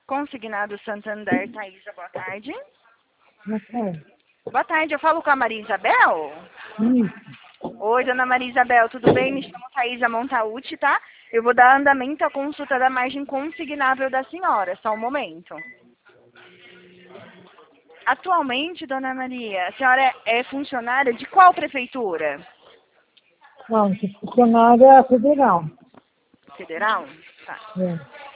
Consignado Santander, Thaisa, boa tarde. Boa tarde. Boa tarde, eu falo com a Maria Isabel? Isso. Oi, dona Maria Isabel, tudo bem? Me chamo Thaisa Montauti, tá? Eu vou dar andamento à consulta da margem consignável da senhora, só um momento. Atualmente, dona Maria, a senhora é funcionária de qual prefeitura? Não, que funcionária federal. Federal? Tá. É.